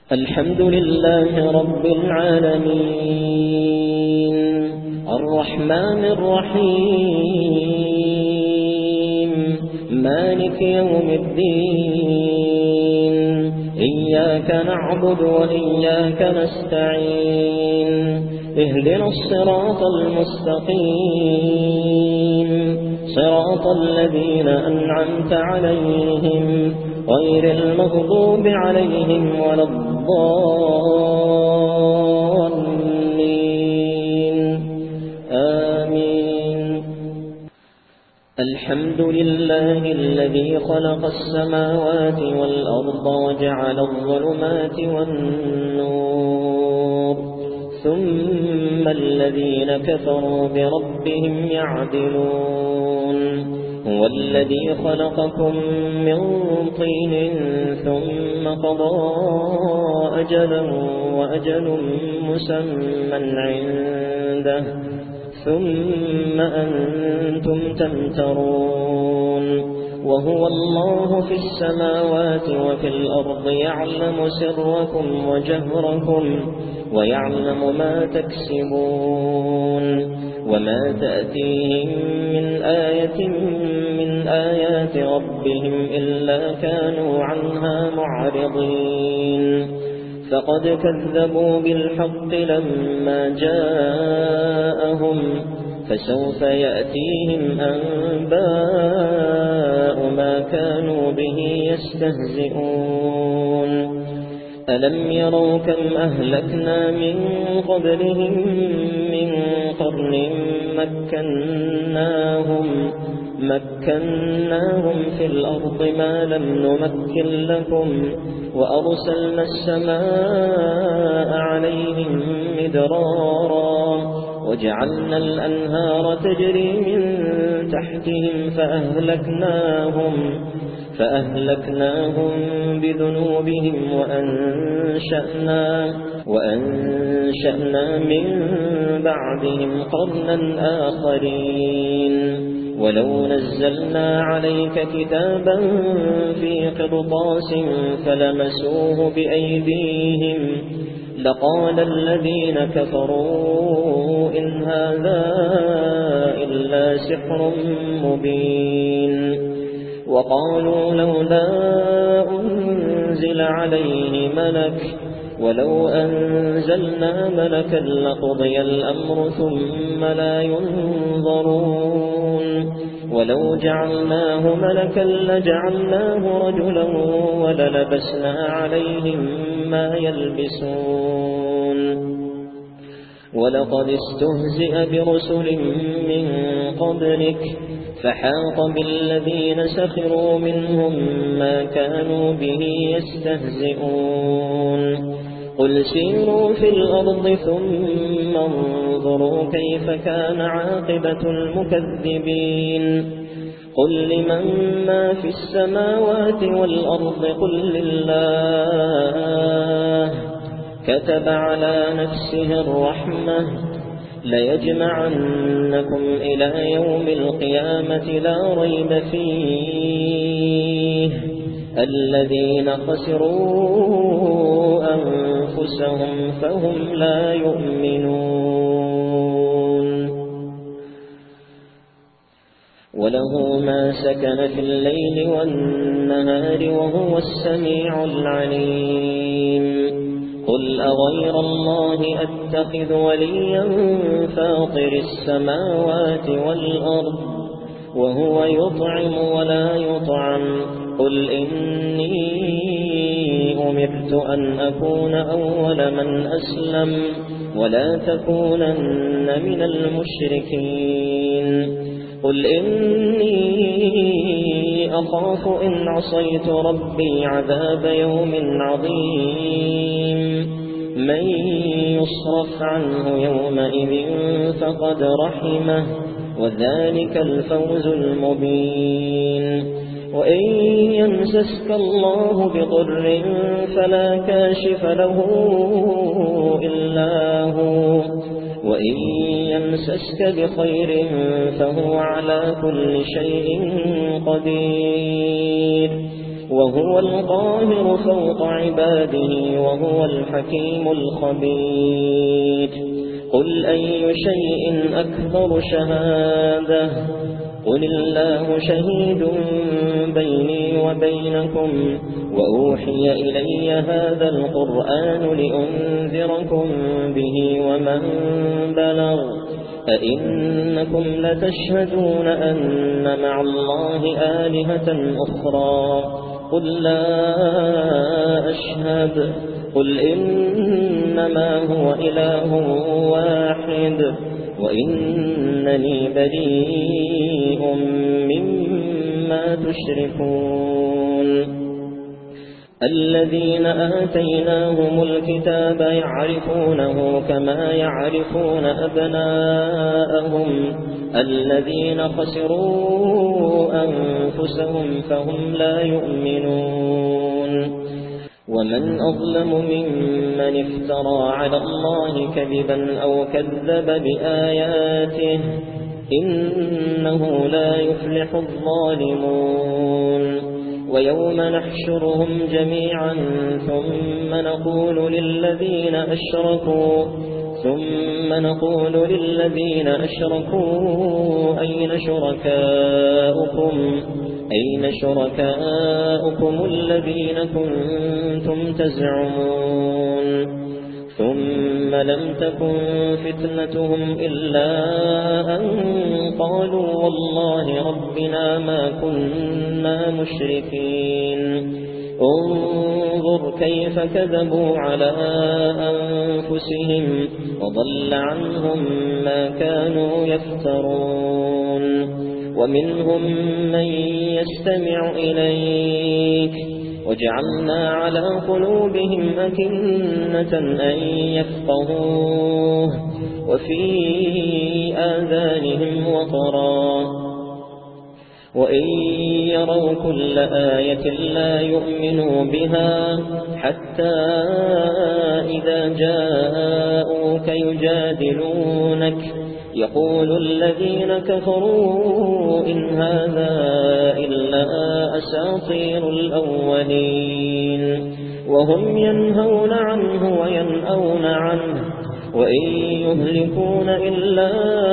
الحمد لله رب العالمين الرحمن الرحيم مالك يوم الدين إياك نعبد وإياك نستعين اهدنا الصراط المستقيم صراط الذين أنعمت عليهم غير المغضوب عليهم ولا الضالين آمين. الحمد لله الذي خلق السماوات والأرض وجعل الظلمات والنور ثم الذين كفروا بربهم يعدلون هو الذي خلقكم من طين ثم قضى أجلا وأجل مسمى عنده ثم أنتم تمترون وهو الله في السماوات وفي الأرض يعلم سركم وجهركم ويعلم ما تكسبون وما تأتيهم من آية من آيات ربهم إلا كانوا عنها معرضين فقد كذبوا بالحق لما جاءهم فسوف يأتيهم أنباء ما كانوا به يستهزئون ألم يروا كم أهلكنا من قبلهم من قرن مكناهم في الأرض ما لم نمكن لكم وأرسلنا السماء عليهم مدرارا وجعلنا الأنهار تجري من تحتهم فأهلكناهم بذنوبهم وأنشأنا من بعدهم قرنا آخرين ولو نزلنا عليك كتابا في قرطاس فلمسوه بأيديهم لقال الذين كفروا إن هذا إلا سحر مبين وقالوا لولا أنزل عليه ملك ولو أنزلنا ملكا لقضي الأمر ثم لا ينظرون ولو جعلناه ملكا لجعلناه رجلا وللبسنا عليهم ما يلبسون ولقد استهزئ برسل من قبلك فحاق بالذين سخروا منهم ما كانوا به يستهزئون قل سيروا في الأرض ثم انظروا كيف كان عاقبة المكذبين قل لمن ما في السماوات والأرض قل لله كتب على نفسه الرحمة ليجمعنكم إلى يوم القيامة لا ريب فيه الذين خسروا أنفسهم فهم لا يؤمنون وله ما سكن في الليل والنهار وهو السميع العليم قل أغير الله أتخذ وليا فاطر السماوات والأرض وهو يطعم ولا يطعم قل إني أمرت أن أكون أول من أسلم ولا تكونن من المشركين قل إني أخاف إن عصيت ربي عذاب يوم عظيم من يصرف عنه يومئذ فقد رحمه وذلك الفوز المبين وإن يمسسك الله بضر فلا كاشف له إلا هو وإن يمسسك بخير فهو على كل شيء قدير وهو القاهر فوق عباده وهو الحكيم الخبير قل أي شيء أكبر شهادة قل الله شهيد بيني وبينكم وأوحي إلي هذا القرآن لأنذركم به ومن بلغ أئنكم لتشهدون أن مع الله آلهة أخرى قل لا أشهد قل إنما هو إله واحد وإنني بريء مما تشركون الذين آتيناهم الكتاب يعرفونه كما يعرفون أبناءهم الذين خسروا أنفسهم فهم لا يؤمنون ومن أظلم ممن افترى على الله كذبا أو كذب بآياته إنه لا يفلح الظالمون ويوم نحشرهم جميعا ثم نقول للذين أشركوا أين شركاؤكم الذين كنتم تزعمون ثم لم تكن فتنتهم إلا أن قالوا والله ربنا ما كنا مشركين انظر كيف كذبوا على أنفسهم وضل عنهم ما كانوا يفترون ومنهم من يستمع إليك وجعلنا على قلوبهم أكنة أن يفقهوه وفي آذانهم وقرا وإن يروا كل آية لا يؤمنوا بها حتى إذا جاءوك يجادلونك يقول الذين كفروا إن هذا إلا أساطير الأولين وهم ينهون عنه وينأون عنه وإن يهلكون إلا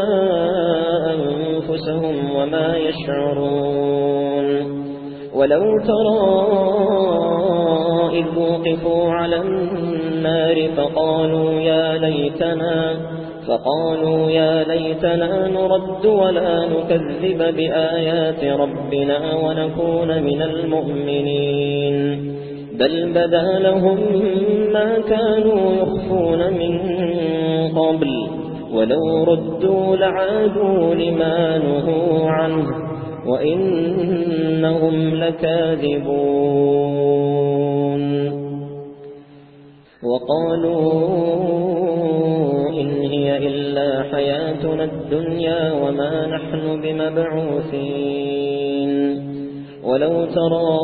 أنفسهم وما يشعرون ولو ترى إذ وقفوا على النار فقالوا يا ليتنا نرد ولا نكذب بآيات ربنا ونكون من المؤمنين بل بدا لهم ما كانوا يخفون من قبل ولو ردوا لعادوا لما نهوا عنه وإنهم لكاذبون وقالوا إن هي إلا حياتنا الدنيا وما نحن بمبعوثين ولو ترى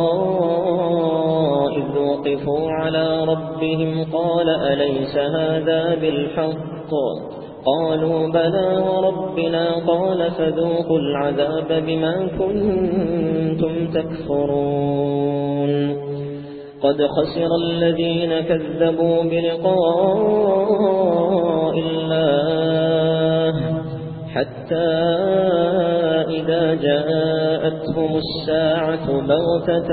إذ وقفوا على ربهم قال أليس هذا بالحق قالوا بلى وربنا قال فذوقوا العذاب بما كنتم تكفرون قد خسر الذين كذبوا بلقاء الله حتى إذا جاءتهم الساعة بغتة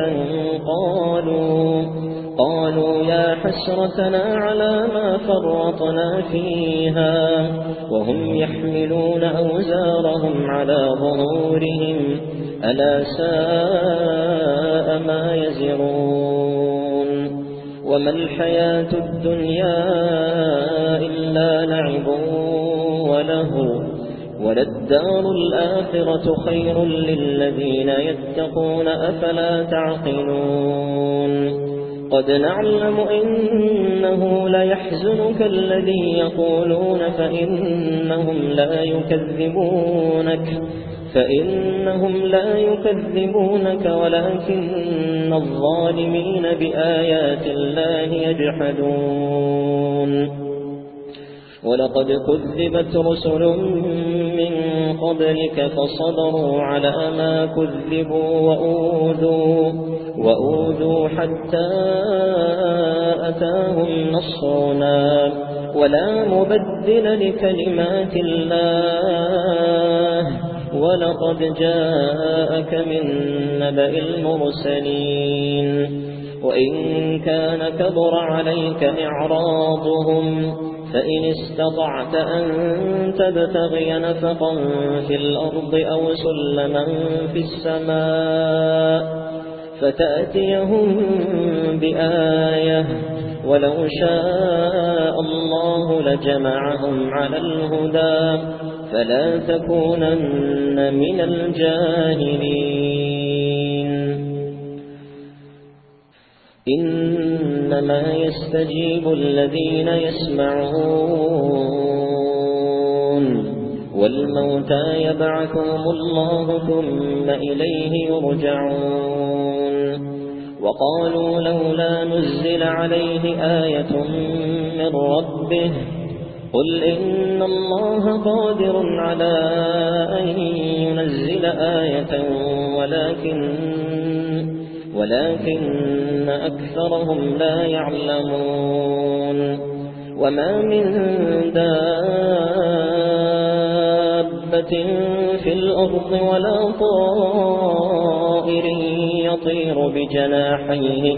قالوا يا حسرتنا على ما فرطنا فيها وهم يحملون أوزارهم على ظهورهم ألا ساء ما يزرون وما الحياة الدنيا إلا لعب ولهو وللدار الآخرة خير للذين يتقون أفلا تعقلون قد نعلم إنه ليحزنك الذي يقولون فإنهم لا يكذبونك ولكن الظالمين بآيات الله يجحدون ولقد كذبت رسل من قبلك فصبروا على ما كذبوا وأوذوا حتى أتاهم نصرنا ولا مبدل لكلمات الله ولقد جاءك من نبأ المرسلين وإن كان كبر عليك إعراضهم فإن استطعت أن تبتغي نفقا في الأرض أو سلما في السماء فتأتيهم بآية ولو شاء الله لجمعهم على الهدى فلا تكونن من الجاهلين إنما يستجيب الذين يسمعون والموتى يبعثهم الله ثم إليه يرجعون وقالوا لولا نزل عليه آية من ربه قل إن الله قادر على أن ينزل آية ولكن أكثرهم لا يعلمون وما من دابة في الأرض ولا طائر يطير بجناحيه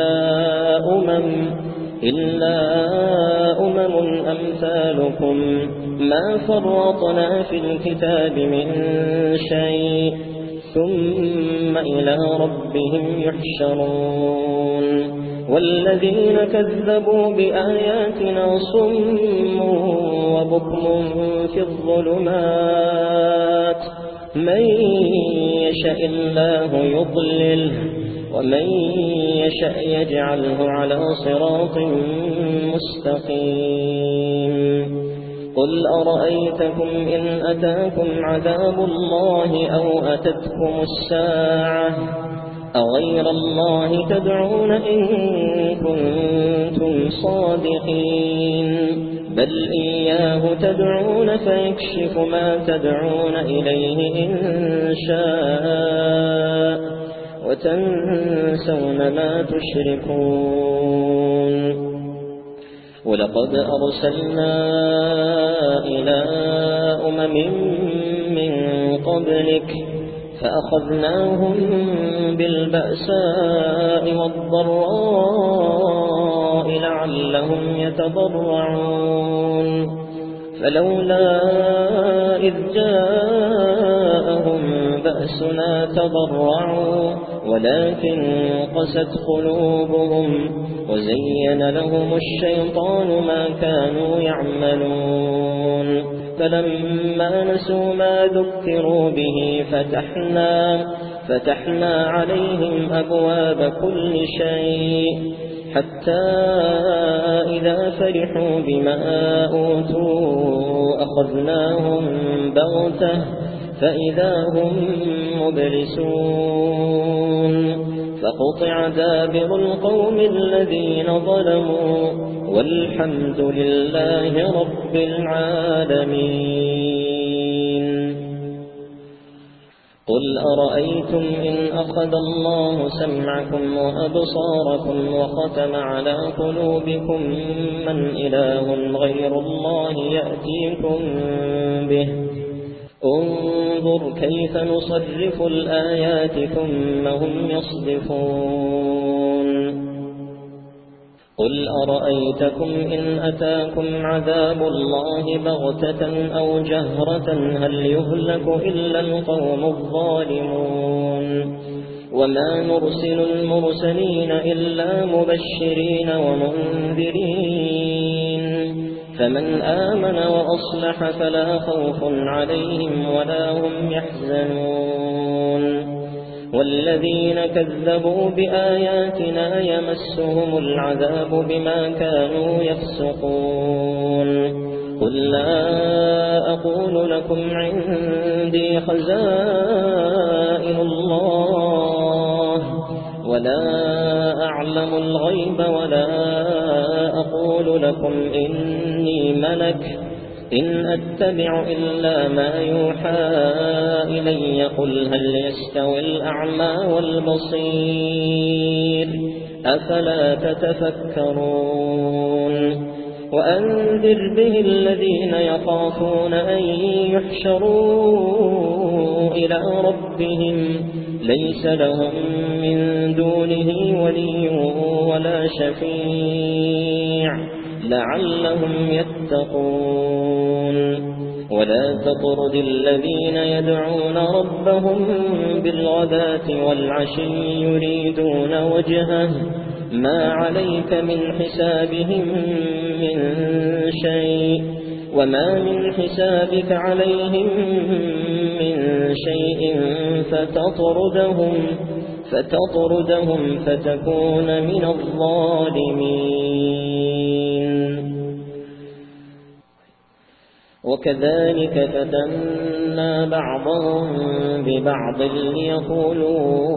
إلا أمم أمثالكم ما فرطنا في الكتاب من شيء ثم إلى ربهم يحشرون والذين كذبوا بآياتنا صم وبكم في الظلمات من يشاء الله يضلله ومن يشاء يجعله على صراط مستقيم قل أرأيتكم إن أتاكم عذاب الله أو أتتكم الساعة أغير الله تدعون إن كنتم صادقين بل إياه تدعون فيكشف ما تدعون إليه إن شاء وتنسون ما تشركون ولقد أرسلنا إلى من قبلك فأخذناهم بالبأساء والضراء لعلهم يتضرعون فلولا إذ جاءهم بأسنا تضرعوا ولكن قست قلوبهم وزين لهم الشيطان ما كانوا يعملون فلما نسوا ما ذكروا به فتحنا عليهم أبواب كل شيء حتى إذا فرحوا بما أوتوا أخذناهم بغتة فإذا هم مبلسون فقطع دابر القوم الذين ظلموا والحمد لله رب العالمين قل أرأيتم إن أخذ الله سمعكم وأبصاركم وختم على قلوبكم من إله غير الله يأتيكم به انظر كيف نصرف الآيات ثم هم يصدفون قل أرأيتكم إن أتاكم عذاب الله بغتة أو جهرة هل يهلك إلا القوم الظالمون وما نرسل المرسلين إلا مبشرين ومنذرين فمن آمن وأصلح فلا خوف عليهم ولا هم يحزنون والذين كذبوا بآياتنا يمسهم العذاب بما كانوا يفسقون قل لا أقول لكم عندي خزائن الله ولا أعلم الغيب ولا أقول لكم إني ملك إن أتبع إلا ما يوحى إلي قل هل يستوي الأعمى والبصير أفلا تتفكرون وأنذر به الذين يخافون أن يحشروا إلى ربهم ليس لهم من دونه ولي ولا شفيع لعلهم يتقون ولا تطرد الذين يدعون ربهم بالغداة والعشي يريدون وجهه ما عليك من حسابهم من شيء وما من حسابك عليهم من شيء فتطردهم فتكون من الظالمين وكذلك فتنا بعضهم ببعض ليقولوا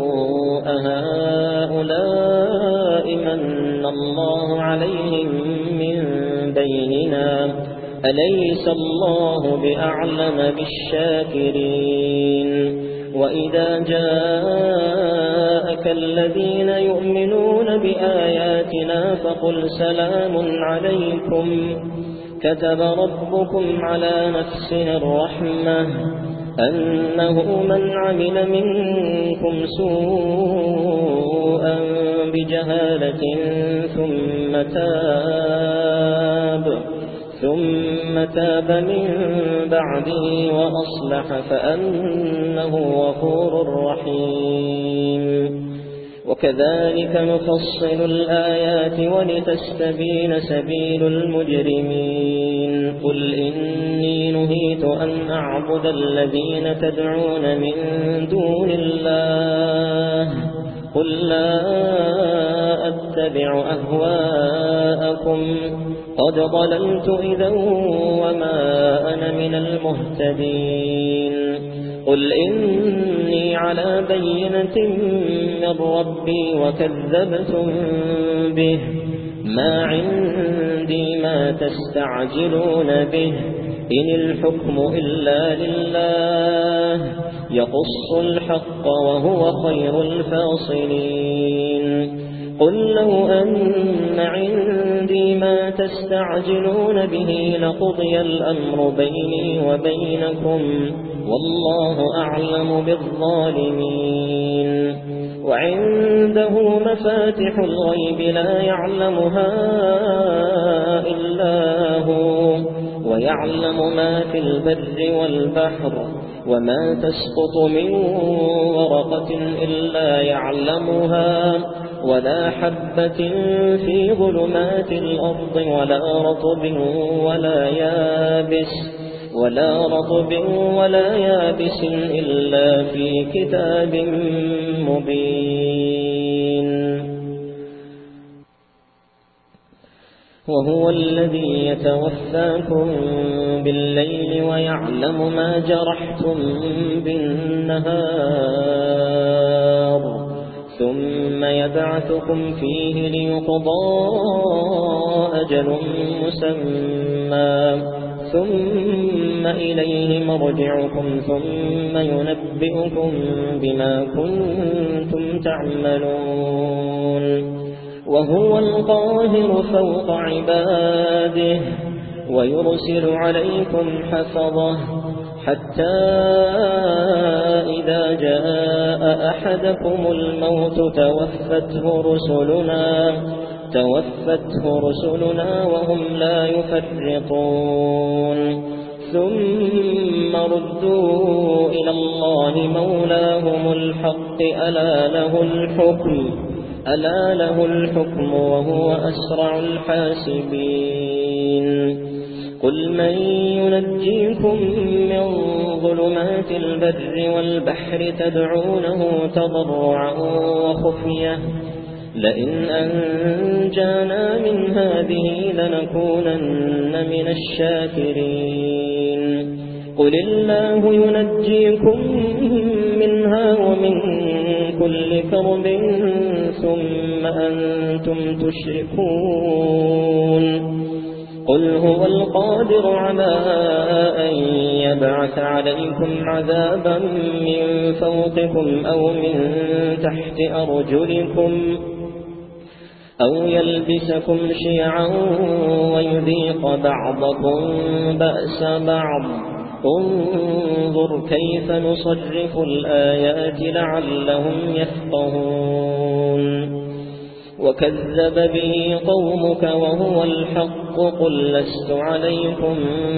أهؤلاء من الله عليهم من بيننا أليس الله بأعلم بالشاكرين وإذا جاءك الذين يؤمنون بآياتنا فقل سلام عليكم كتب ربكم على نفسه الرحمة أنه من عمل منكم سوءا بجهالة ثم تاب من بعده وأصلح فأنه غفور رحيم وكذلك نفصل الآيات ولتستبين سبيل المجرمين قل إني نهيت أن أعبد الذين تدعون من دون الله قل لا أتبع أهواءكم قد ضللت إذا وما أنا من المهتدين قل إني على بينة من ربي وكذبتم به ما عندي ما تستعجلون به إن الحكم إلا لله يقص الحق وهو خير الفاصلين قل لو أن عندي ما تستعجلون به لقضي الأمر بيني وبينكم والله أعلم بالظالمين وعنده مفاتح الغيب لا يعلمها إلا هو ويعلم ما في البر والبحر وما تسقط من ورقة إلا يعلمها ولا حبة في ظلمات الأرض ولا رطب ولا يابس إلا في كتاب مبين وهو الذي يتوفاكم بالليل ويعلم ما جرحتم بالنهار ثم يبعثكم فيه ليقضى أجل مسمى ثم إليه مرجعكم ثم ينبئكم بما كنتم تعملون وهو القاهر فوق عباده ويرسل عليكم حفظه حتى إذا جاء أحدكم الموت توفته رسلنا وهم لا يفرطون ثم ردوا إلى الله مولاهم الحق ألا له الحكم وهو أسرع الحاسبين قل من ينجيكم من ظلمات البر والبحر تدعونه تضرعا وخفية لئن أنجانا من هذه لنكونن من الشاكرين قل الله ينجيكم منها ومن كل كرب ثم أنتم تشركون قل هو القادر على أن يبعث عليكم عذابا من فوقكم أو من تحت أرجلكم أو يلبسكم شيعا ويذيق بعضكم بأس بعض انظر كيف نصرف الآيات لعلهم يفقهون وكذب به قومك وهو الحق قل لست عليكم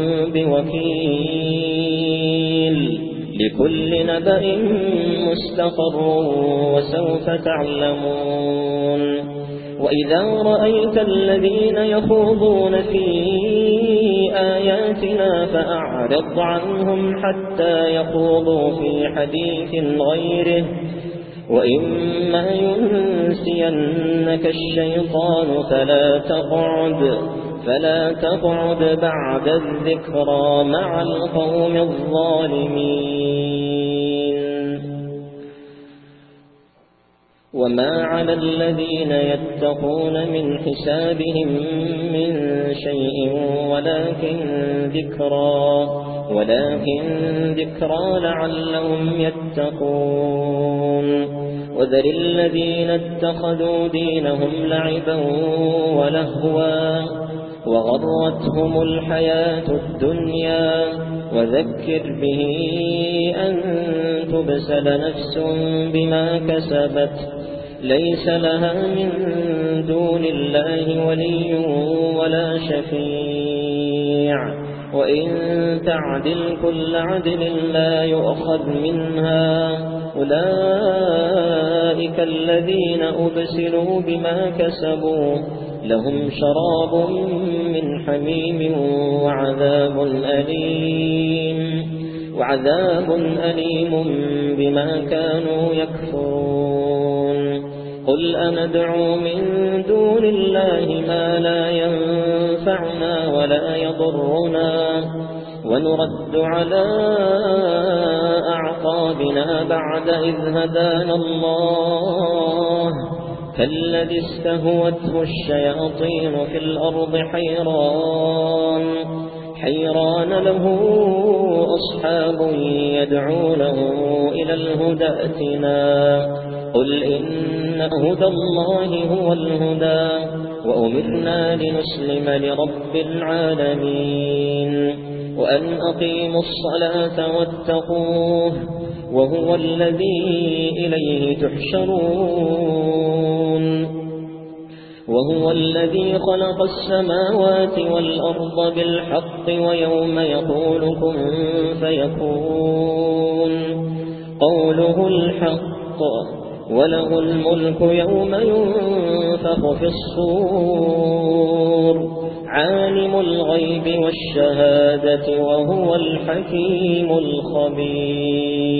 بوكيل لكل نبأ مستقر وسوف تعلمون وإذا رأيت الذين يخوضون في آياتنا فأعرض عنهم حتى يخوضوا في حديث غيره وإما ينسينك الشيطان فلا تقعد بعد الذكرى مع القوم الظالمين وما على الذين يتقون من حسابهم من شيء ولكن ذكرى لعلهم يتقون وذر الذين اتخذوا دينهم لعبا ولهوا وغرتهم الحياة الدنيا وذكر به أن تبسل نفس بما كسبت ليس لها من دون الله ولي ولا شفيع وإن تعدل كل عدل لا يؤخذ منها أولئك الذين أبسلوا بما كسبوا لهم شراب من حميم وعذاب أليم بما كانوا يكفرون قل أندعو من دون الله ما لا ينفعنا ولا يضرنا ونرد على أعقابنا بعد إذ هدانا الله كالذي استهوته الشياطين في الأرض حيران له أصحاب يدعونه إلى الهدى ائتنا قل إن هدى الله هو الهدى وأمرنا لنسلم لرب العالمين وأن أقيموا الصلاة واتقوه وهو الذي إليه تحشرون وهو الذي خلق السماوات والأرض بالحق ويوم يقول كن فيكون قوله الحق وله الملك يوم ينفخ في الصور عالم الغيب والشهادة وهو الحكيم الخبير